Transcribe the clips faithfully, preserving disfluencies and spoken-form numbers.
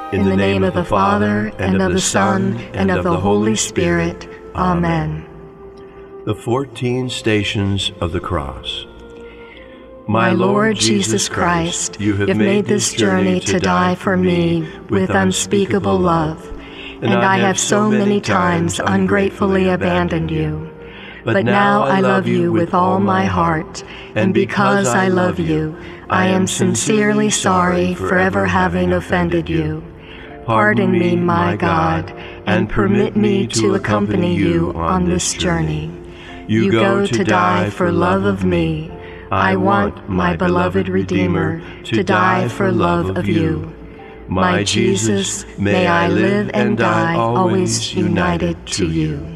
In the name of the Father, and of the Son, and of the Holy Spirit. Amen. The fourteen Stations of the Cross. My Lord Jesus Christ, you have made this journey to die for me with unspeakable love, and I have so many times ungratefully abandoned you. But now I love you with all my heart, and because I love you, I am sincerely sorry for ever having offended you. Pardon me, my God, and permit me to accompany you on this journey. You go to die for love of me. I want, my beloved Redeemer, to die for love of you. My Jesus, may I live and die always united to you.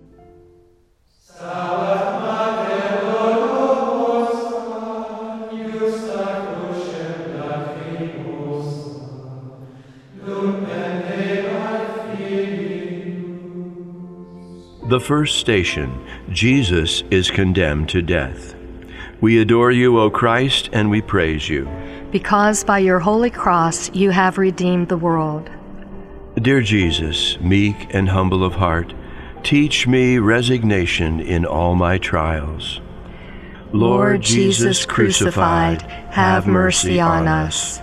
The first station, Jesus is condemned to death. We adore you, O Christ, and we praise you. Because by your holy cross you have redeemed the world. Dear Jesus, meek and humble of heart, teach me resignation in all my trials. Lord Jesus crucified, have mercy on us.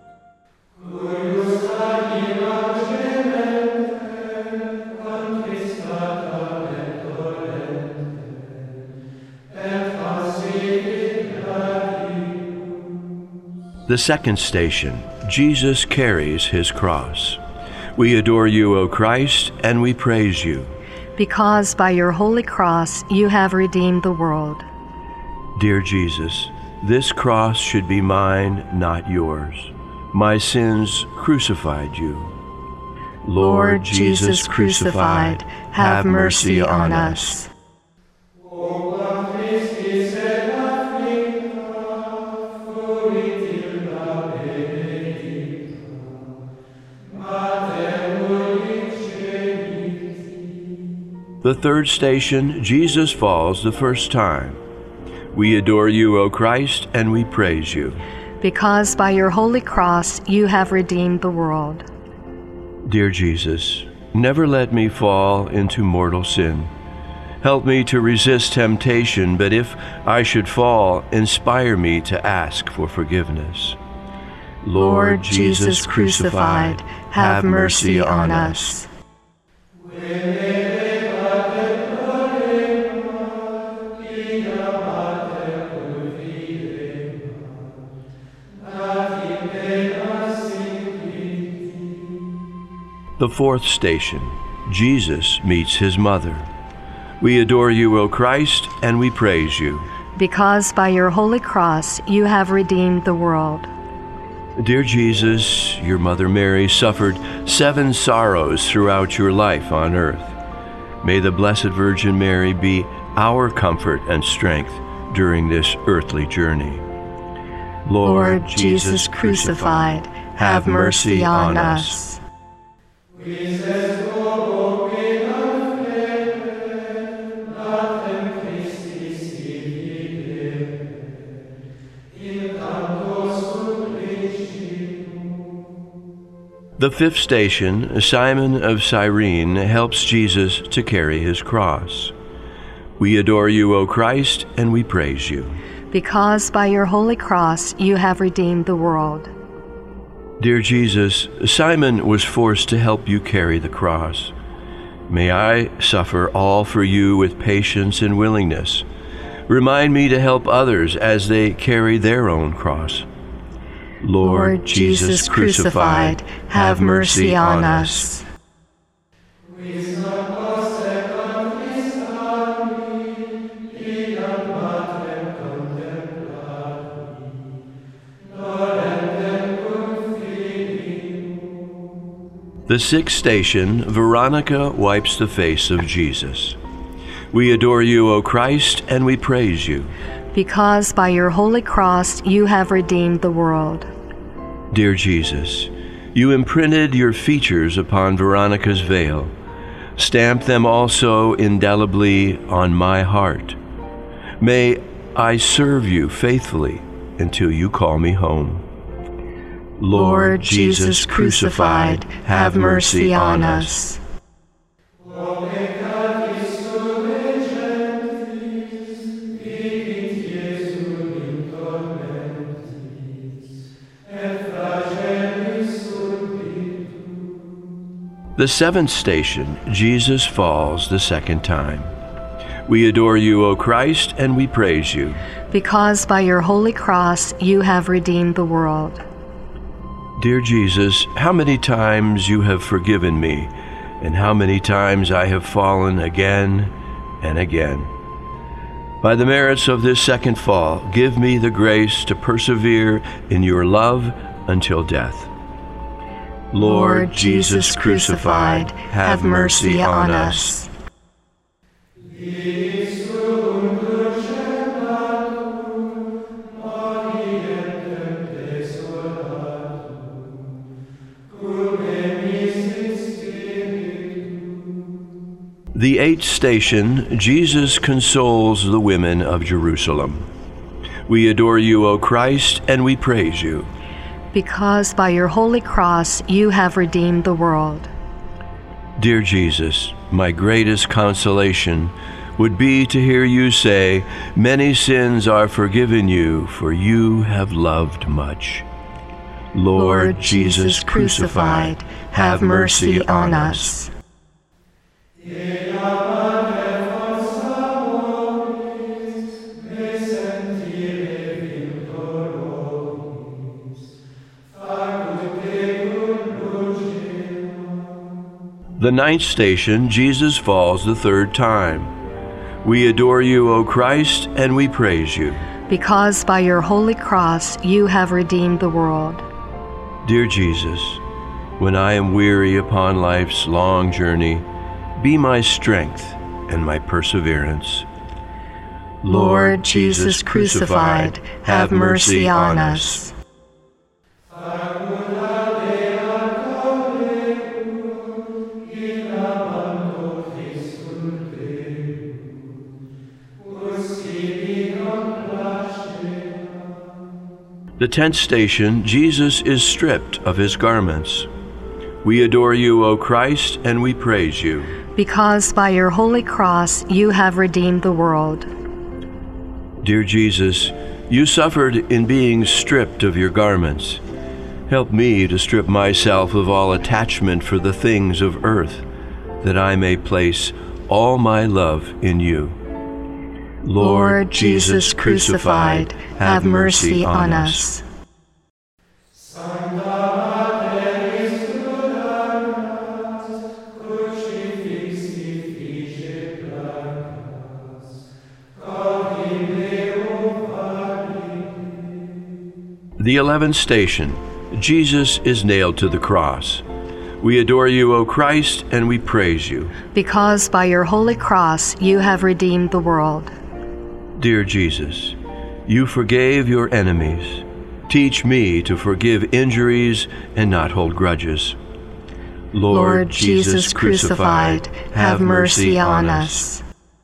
The second station, Jesus carries his cross. We adore you, O Christ, and we praise you. Because by your holy cross you have redeemed the world. Dear Jesus, this cross should be mine, not yours. My sins crucified you. Lord Jesus crucified, have mercy on us. The third station, Jesus falls the first time. We adore you, O Christ, and we praise you. Because by your holy cross you have redeemed the world. Dear Jesus, never let me fall into mortal sin. Help me to resist temptation, but if I should fall, inspire me to ask for forgiveness. Lord Jesus crucified, have mercy on us. The fourth station, Jesus meets his mother. We adore you, O Christ, and we praise you. Because by your holy cross you have redeemed the world. Dear Jesus, your mother Mary suffered seven sorrows throughout your life on earth. May the Blessed Virgin Mary be our comfort and strength during this earthly journey. Lord, Lord Jesus crucified, have mercy on us. The fifth station, Simon of Cyrene helps Jesus to carry his cross. We adore you, O Christ, and we praise you. Because by your holy cross you have redeemed the world. Dear Jesus, Simon was forced to help you carry the cross. May I suffer all for you with patience and willingness. Remind me to help others as they carry their own cross. Lord Jesus crucified, have mercy on us. The sixth station, Veronica wipes the face of Jesus. We adore you, O Christ, and we praise you. Because by your holy cross you have redeemed the world. Dear Jesus, you imprinted your features upon Veronica's veil. Stamp them also indelibly on my heart. May I serve you faithfully until you call me home. Lord Jesus crucified, have mercy on us. The seventh station, Jesus falls the second time. We adore you, O Christ, and we praise you. Because by your holy cross you have redeemed the world. Dear Jesus, how many times you have forgiven me, and how many times I have fallen again and again. By the merits of this second fall, give me the grace to persevere in your love until death. Lord Jesus crucified, have mercy on us. The eighth station, Jesus consoles the women of Jerusalem. We adore you, O Christ, and we praise you. Because by your holy cross you have redeemed the world. Dear Jesus, my greatest consolation would be to hear you say, many sins are forgiven you, for you have loved much. Lord Jesus crucified, have mercy on us. The ninth station, Jesus falls the third time. We adore you, O Christ, and we praise you. Because by your holy cross you have redeemed the world. Dear Jesus, when I am weary upon life's long journey, be my strength and my perseverance. Lord Jesus crucified, have mercy on us. The tenth station, Jesus is stripped of his garments. We adore you, O Christ, and we praise you. Because by your holy cross you have redeemed the world. Dear Jesus, you suffered in being stripped of your garments. Help me to strip myself of all attachment for the things of earth, that I may place all my love in you. Lord Jesus crucified, have mercy on us. The eleventh station, Jesus is nailed to the cross. We adore you, O Christ, and we praise you. Because by your holy cross you have redeemed the world. Dear Jesus, you forgave your enemies. Teach me to forgive injuries and not hold grudges. Lord, Lord Jesus crucified, have mercy on us.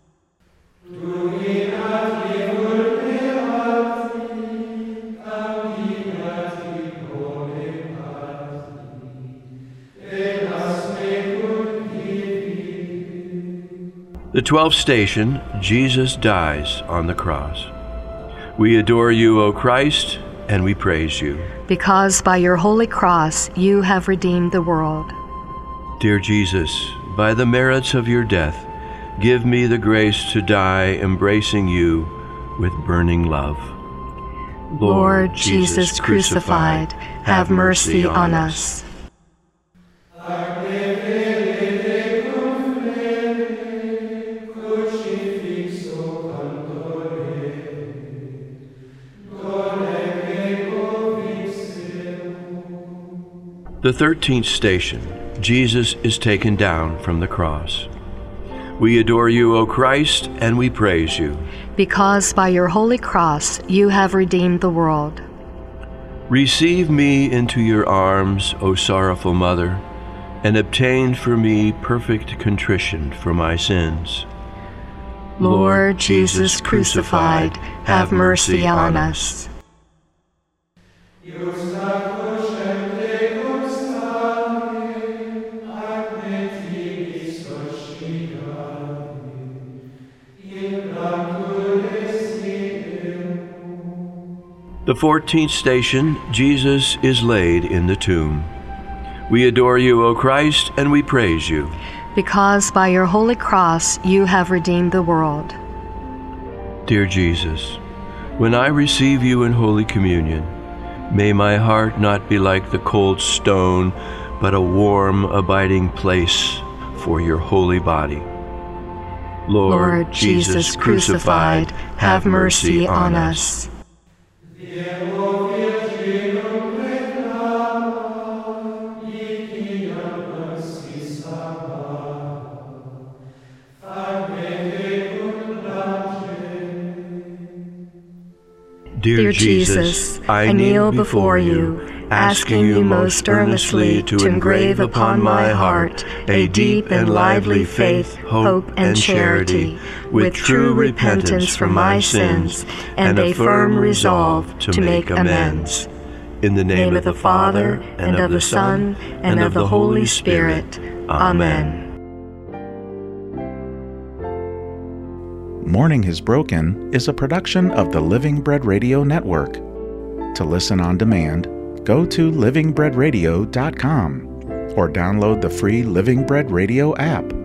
The twelfth station, Jesus dies on the cross. We adore you, O Christ, and we praise you. Because by your holy cross you have redeemed the world. Dear Jesus, by the merits of your death, give me the grace to die embracing you with burning love. Lord, Lord Jesus crucified, have mercy on us. The thirteenth station, Jesus is taken down from the cross. We adore you, O Christ, and we praise you. Because by your holy cross you have redeemed the world. Receive me into your arms, O sorrowful Mother, and obtain for me perfect contrition for my sins. Lord Jesus crucified, have mercy on us. Ius The fourteenth station, Jesus is laid in the tomb. We adore you, O Christ, and we praise you. Because by your holy cross you have redeemed the world. Dear Jesus, when I receive you in Holy Communion, may my heart not be like the cold stone, but a warm, abiding place for your holy body. Lord, Lord Jesus crucified, have mercy on us. Dear Jesus, I kneel before you, asking you most earnestly to engrave upon my heart a deep and lively faith, hope, and charity, with true repentance from my sins, and a firm resolve to make amends. In the name of the Father, and of the Son, and of the Holy Spirit. Amen. Morning Is Broken is a production of the Living Bread Radio Network. To listen on demand, go to living bread radio dot com or download the free Living Bread Radio app.